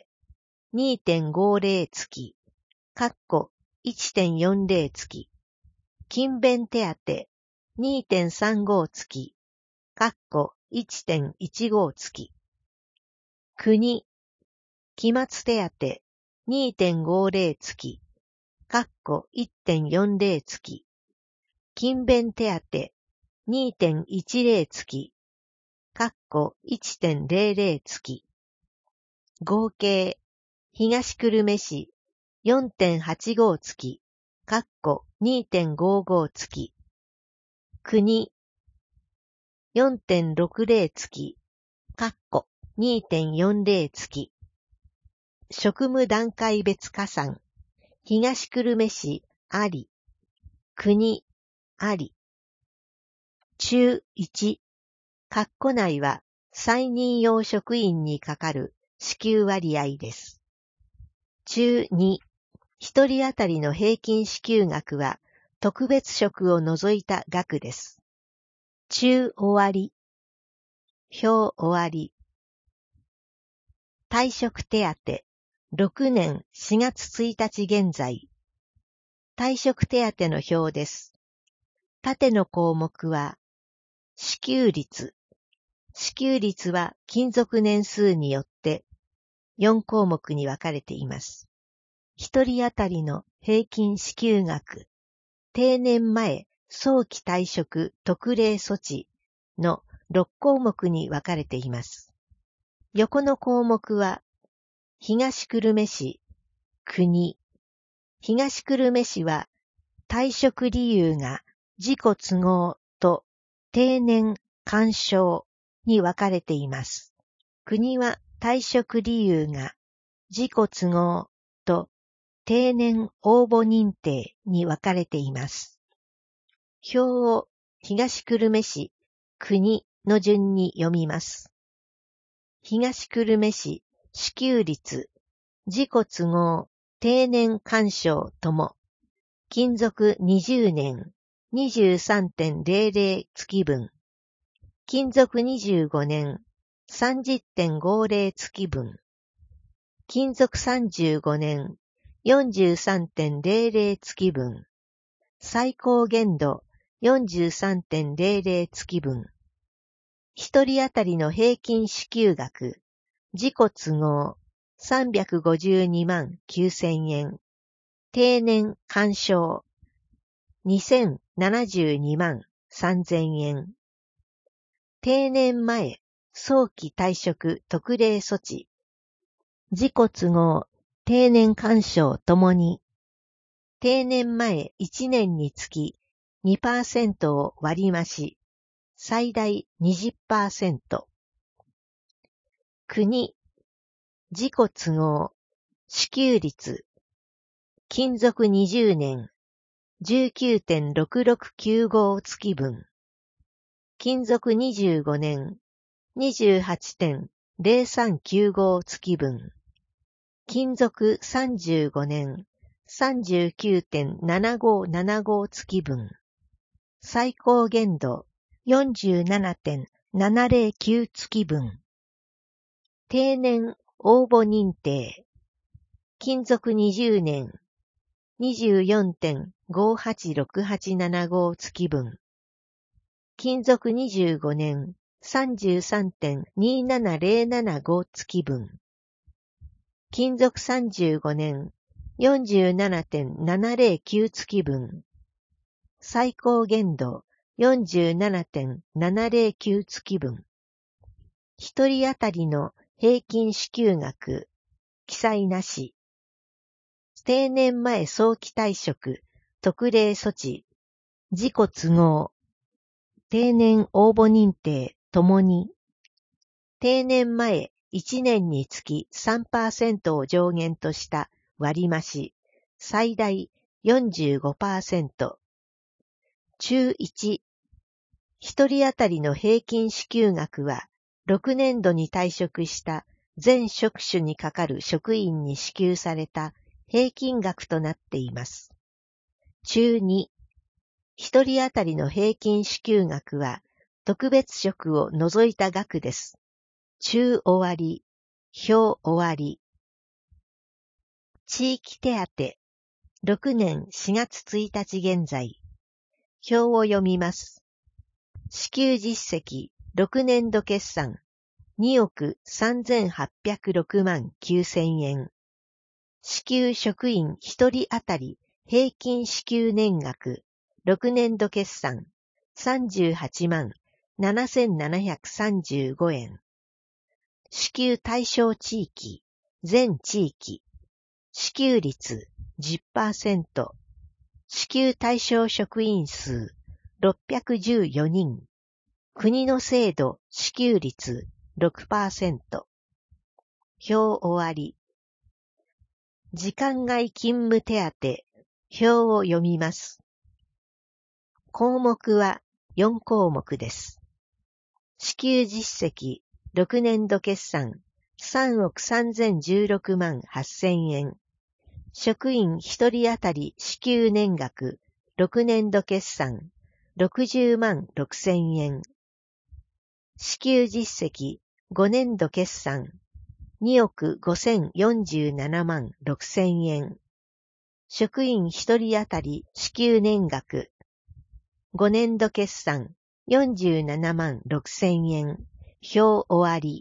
2.50 月、1.40 月。勤勉手当 2.35 月、1.15 月。国、期末手当 2.50 月、1.40 月。勤勉手当 2.10 月、1.00 月。合計、東久留米市 4.85 月、2.55 月。国、4.60 月、2.40 月。職務段階別加算、東久留米市あり、国あり。中1、括弧内は再任用職員にかかる支給割合です。中2、一人当たりの平均支給額は特別職を除いた額です。中終わり。表終わり。退職手当6年4月1日現在。退職手当の表です。縦の項目は支給率。支給率は勤続年数によって4項目に分かれています。一人当たりの平均支給額、定年前早期退職特例措置の6項目に分かれています。横の項目は、東久留米市、国。東久留米市は退職理由が自己都合と定年干渉に分かれています。国は退職理由が自己都合と定年応募認定に分かれています。表を東久留米市、国の順に読みます。東久留米市、支給率、自己都合、定年干渉とも、勤続20年、23.00 月分、勤続25年、30.50 月分、勤続35年、43.00 月分、最高限度 43.00 月分、一人当たりの平均支給額、自己都合352万9000円、定年干渉2072万3000円、定年前早期退職特例措置、自己都合定年干渉ともに、定年前1年につき 2% を割り増し、最大 20%。国、自己都合、支給率、勤続20年、19.6695 月分、勤続25年、28.0395 月分、勤続35年、 39.7575 月分。最高限度 47.709 月分。定年応募認定。勤続20年 24.586875 月分。勤続25年 33.27075 月分。勤続35年 47.709 月分。最高限度 47.709 月分。一人当たりの平均支給額、記載なし。定年前早期退職、特例措置、自己都合、定年応募認定ともに、定年前1年につき 3% を上限とした割増、最大 45%。中1、一人当たりの平均支給額は、6年度に退職した全職種にかかる職員に支給された平均額となっています。中2、一人当たりの平均支給額は特別職を除いた額です。中終わり、表終わり。地域手当、6年4月1日現在。表を読みます。支給実績、6年度決算、2億3806万9000円。支給職員1人当たり平均支給年額、6年度決算、38万7735円。支給対象地域、全地域。支給率 10%。支給対象職員数614人。国の制度支給率 6%。表終わり。時間外勤務手当、表を読みます。項目は4項目です。支給実績、6年度決算、3億3016万8000円。職員1人当たり支給年額、6年度決算、60万6000円。支給実績、5年度決算、2億5047万6000円。職員1人当たり支給年額、5年度決算、47万6000円。表終わり。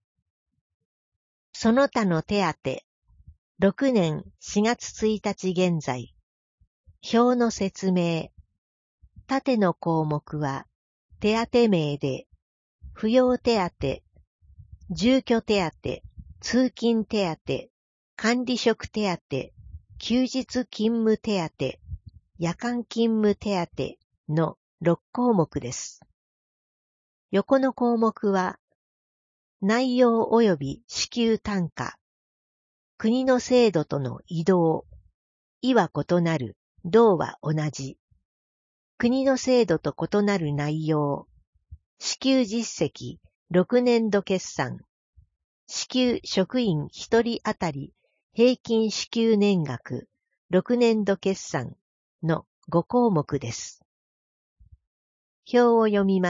その他の手当、6年4月1日現在。表の説明。縦の項目は、手当名で、扶養手当、住居手当、通勤手当、管理職手当、休日勤務手当、夜間勤務手当の6項目です。横の項目は、内容及び支給単価、国の制度との異同、異は異なる、同は同じ、国の制度と異なる内容、支給実績、6年度決算、支給職員1人当たり平均支給年額、6年度決算の5項目です。表を読みます。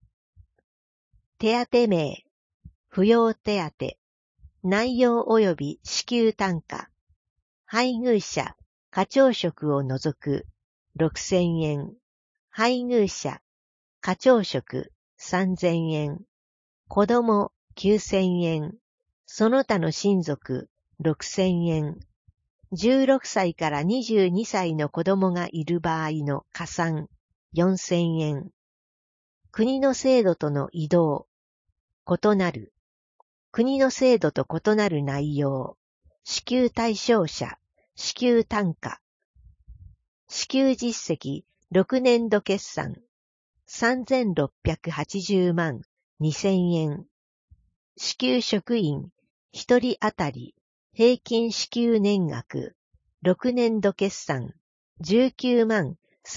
手当名、扶養手当、内容及び支給単価、配偶者、課長職を除く6000円、配偶者、課長職3000円、子供9000円、その他の親族6000円、16歳から22歳の子供がいる場合の加算4000円、国の制度との異同、異なる、国の制度と異なる内容、支給対象者、支給単価、支給実績、6年度決算、3680万2000円、支給職員、1人当たり、平均支給年額、6年度決算、19万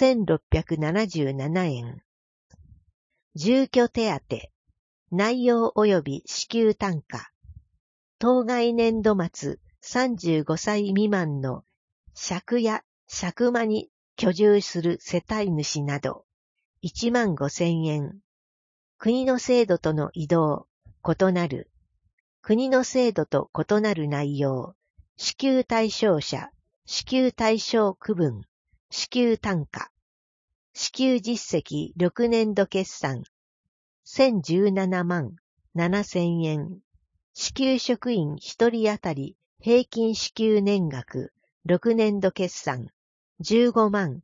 1677円、住居手当、内容及び支給単価、当該年度末35歳未満の借家、借間に居住する世帯主など、15,000円。国の制度との移動、異なる。国の制度と異なる内容、支給対象者、支給対象区分、支給単価、支給実績6年度決算、1017万7,000円。支給職員1人当たり平均支給年額6年度決算、15万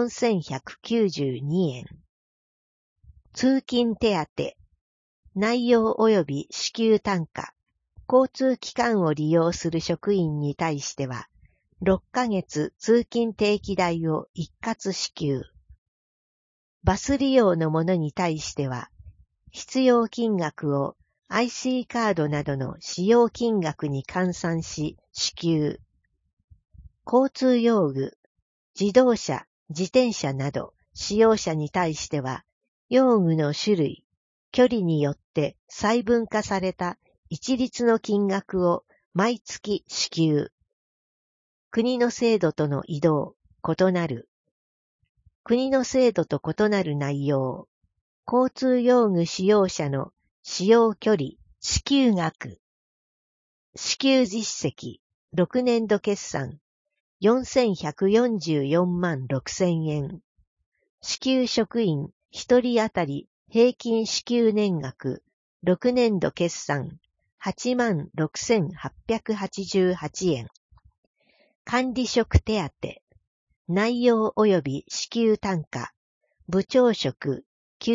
4,192円。通勤手当、内容及び支給単価、交通機関を利用する職員に対しては、6ヶ月通勤定期代を一括支給。バス利用の者に対しては、必要金額を IC カードなどの使用金額に換算し支給。交通用具、自動車、自転車など使用者に対しては、用具の種類、距離によって細分化された一律の金額を毎月支給。国の制度との移動、異なる。国の制度と異なる内容。交通用具使用者の使用距離、支給額。支給実績、6年度決算、4,144万6,000円。支給職員1人当たり平均支給年額、6年度決算、86,888円。管理職手当、内容及び支給単価、部長職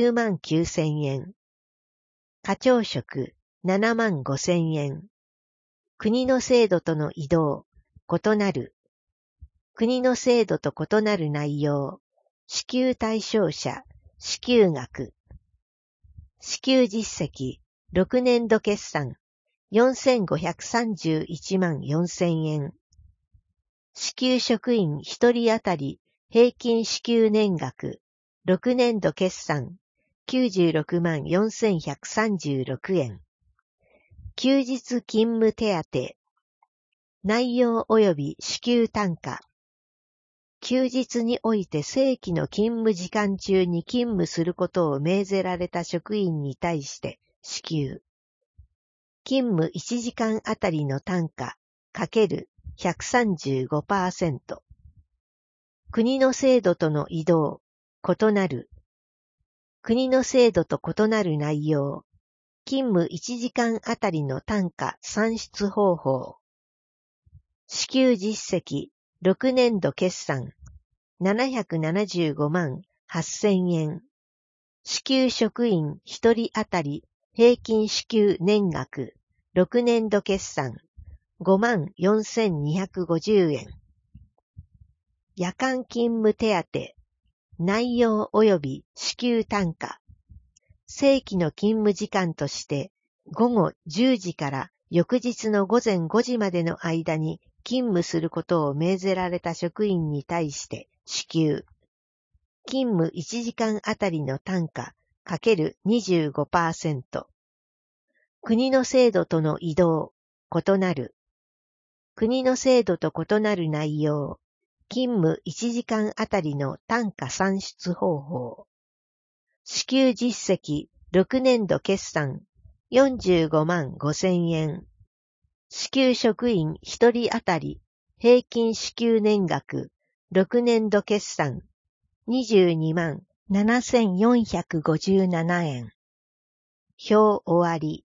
99,000円。課長職75,000円。国の制度との移動、異なる。国の制度と異なる内容、支給対象者、支給額。支給実績、6年度決算、4,531万4,000円。支給職員1人当たり平均支給年額、6年度決算、96万4,136円。休日勤務手当、内容及び支給単価。休日において正規の勤務時間中に勤務することを命ぜられた職員に対して支給。勤務1時間あたりの単価×135%。国の制度との移動、異なる。国の制度と異なる内容。勤務1時間あたりの単価算出方法。支給実績、6年度決算、775万8,000円。支給職員1人当たり平均支給年額、6年度決算、5万4,250円。夜間勤務手当、内容及び支給単価。正規の勤務時間として、午後10時から翌日の午前5時までの間に勤務することを命ぜられた職員に対して支給。勤務1時間あたりの単価×25%。国の制度との移動、異なる。国の制度と異なる内容。勤務1時間あたりの単価算出方法。支給実績、6年度決算、45万5,000円。支給職員1人当たり平均支給年額、6年度決算、22万7,457円。表終わり。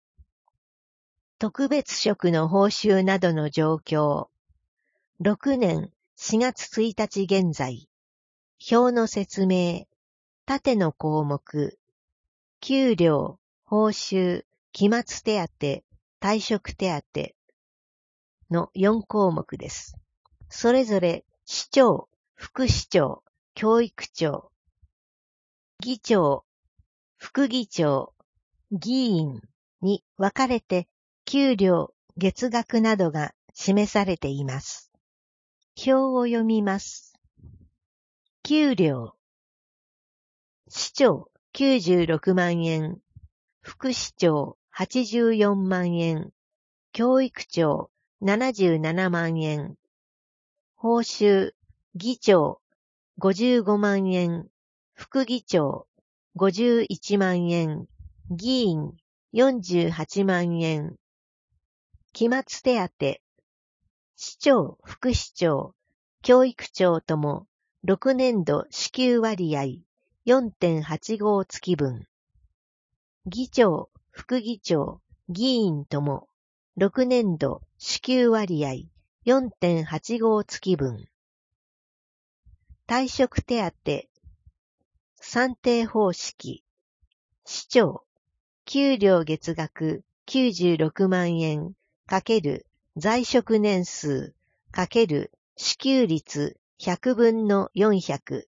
特別職の報酬などの状況。6年4月1日現在。表の説明。縦の項目。給料、報酬、期末手当、退職手当の4項目です。それぞれ市長、副市長、教育長、議長、副議長、議員に分かれて給料、月額などが示されています。表を読みます。給料。市長96万円、副市長84万円、教育長77万円。 報酬、議長、55万円、副議長、51万円、議員、48万円。期末手当、市長、副市長、教育長とも6年度支給割合 4.85 月分。議長、副議長、議員とも6年度支給割合 4.85 月分。退職手当、算定方式、市長、給料月額96万円×在職年数×支給率100分の400。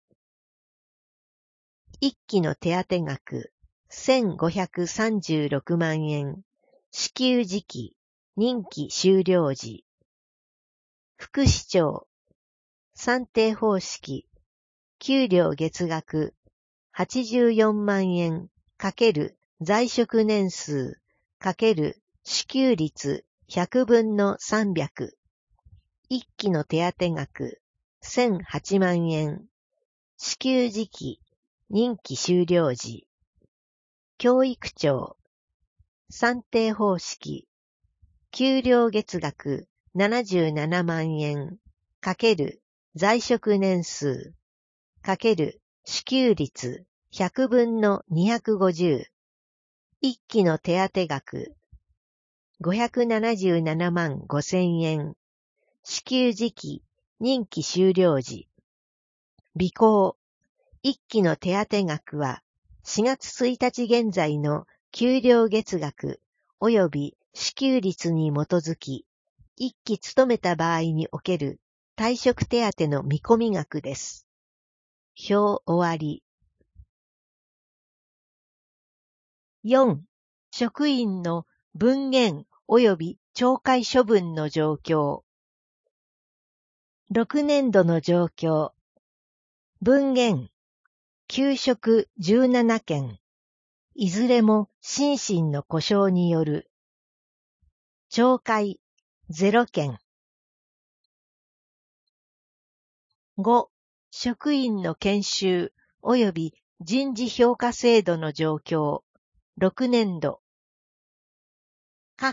一期の手当額1536万円。支給時期、任期終了時。副市長、算定方式、給料月額84万円×在職年数×支給率100分の300。一期の手当額1008万円。支給時期、任期終了時。教育長、算定方式、給料月額77万円×在職年数×支給率100分の250。一期の手当額577万5千円。支給時期、任期終了時。備考。一期の手当額は4月1日現在の給料月額及び支給率に基づき、一期勤めた場合における退職手当の見込み額です。表終わり。4. 職員の分減及び懲戒処分の状況。6年度の状況。分減。休職17件。いずれも心身の故障による。懲戒0件。5. 職員の研修及び人事評価制度の状況。6年度。1.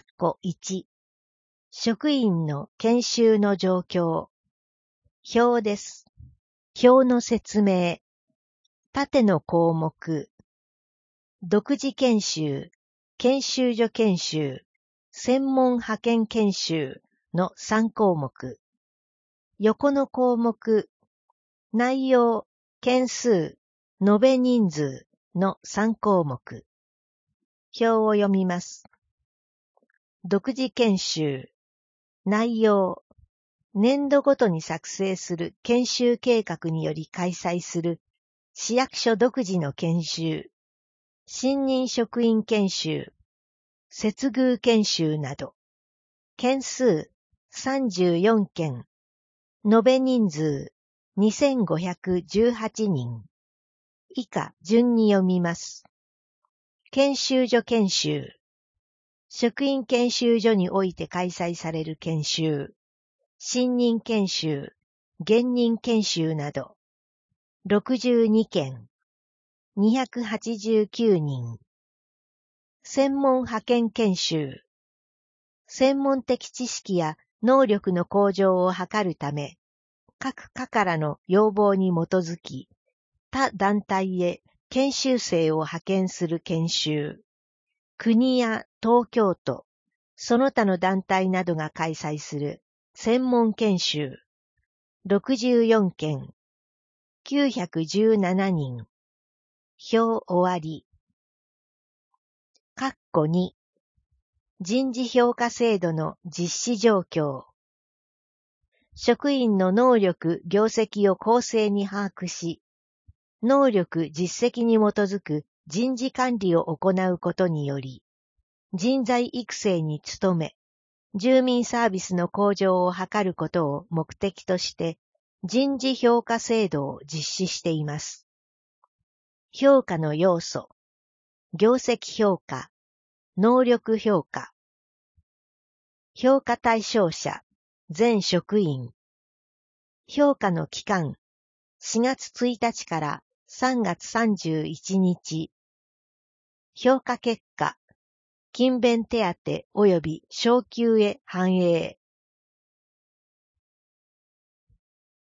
職員の研修の状況。表です。表の説明。縦の項目。独自研修、研修所研修、専門派遣研修の3項目。横の項目。内容、件数、延べ人数の3項目。表を読みます。独自研修。内容。年度ごとに作成する研修計画により開催する市役所独自の研修、新任職員研修、接遇研修など。件数34件。延べ人数2518人。以下順に読みます。研修所研修。職員研修所において開催される研修。新任研修、現任研修など。62件。289人。専門派遣研修。専門的知識や能力の向上を図るため、各課からの要望に基づき、他団体へ研修生を派遣する研修。国や東京都、その他の団体などが開催する専門研修。64件。917人。表終わり。括弧2。人事評価制度の実施状況。職員の能力・業績を公正に把握し、能力・実績に基づく人事管理を行うことにより、人材育成に努め、住民サービスの向上を図ることを目的として、人事評価制度を実施しています。評価の要素。業績評価、能力評価。評価対象者、全職員。 評価の期間、4月1日から3月31日。評価結果、勤勉手当及び昇給へ反映。